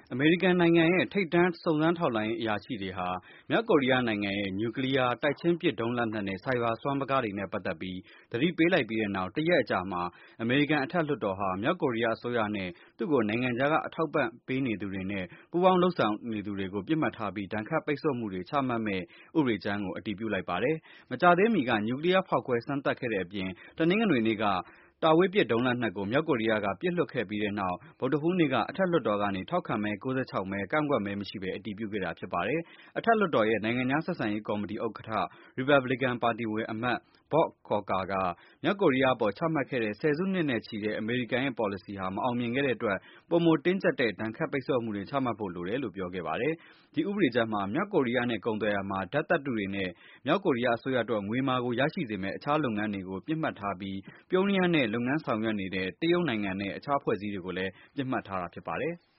အမေရိကန်နိုင်ငံရဲ့ထိပ်တန်းစုံစမ်းထောက်လှမ်းရေးအရာရှိတွေဟာမြောက်ကိုရီးယားနိုင်ငံရဲ့နျူကလ িয়ারတိုက်ချင်းပစ်ဒုံးလက်နက်နဲ့ဆိုင်ဘာစွမ်းပကားတွေနဲ့ပတ်သက်ပြီးသတိပေးလိုက်ပြီးတဲ့နောက်တရက်အကြာမှာအမေရိကန်အထက်လွှတ်တော်ဟာမြောက်ကိုရီးယားအစိုးရနဲ့သူ့ကိုနိုင်ငံခြားကအထောက်ပံ့ပေးနေသူတွေနဲ့ပူးပေါင်းလုပ်ဆောင်နေသူတွေကိုပစ်မှတ်ထားပြီးဒဏ်ခတ်ပိတ်ဆို့မှုတွေချမှတ်မယ့်ဥပဒေကြမ်းကိုအတည်ပြုလိုက်ပါတယ်။မကြာသေးမီကနျူကလ িয়ারဖောက်ခွဲစမ်းသပ်ခဲ့တဲ့အပြင်တနင်္ဂနွေနေ့ကတာဝေးပစ်ဒုံးလက်နက်ကိုမြောက်ကိုရီးယားကပစ်လွှတ်ခဲ့ပြီးတဲ့နောက်ဗုဒ္ဓဟူးနေ့ကအထက်လွှတ်တော်ကနေထောက်ခံမဲ96မဲကန့်ကွက်မဲမရှိဘဲအတည်ပြုခဲ့တာဖြစ်ပါတယ်။အထက်လွှတ်တော်ရဲ့နိုင်ငံခြားဆက်ဆံရေးကော်မတီဥက္ကဋ္ဌ Republican ပါတီဝင်အမတ် Bob Corker ကမြောက်ကိုရီးယားအပေါ်ချမှတ်ခဲ့တဲ့ဆယ်စုနှစ်နဲ့ချီတဲ့အမေရိကန်ရဲ့ပေါ်လစီဟာမအောင်မြင်ခဲ့တဲ့အတွက်ပိုမိုတင်းကျပ်တဲ့ဒဏ်ခတ်ပိတ်ဆို့မှုတွေချမှတ်ဖို့လိုတယ်လို့ပြောခဲ့ပါတယ်။ဒီဥပဒေကြမ်းမှာမြောက်ကိုရီးယားနဲ့ကုန်သွယ်ရာမှာဓာတ်သတ္တုတွေနဲ့မြောက်ကိုရီးယားအစိုးရအတွက်ငွေမာကိုရရှိစေမယ့်အခြားလုပ်ငန်းတွေကိုပစ်မှတ်ထားပြီးပြုံးရမ်းတဲ့လုပ်ငန်းဆောင်ရွက်နေတဲ့တရုတ်နိုင်ငံနဲ့အခြားအဖွဲ့အစည်းတွေကိုလည်းပစ်မှတ်ထားတာဖြစ်ပါတယ်။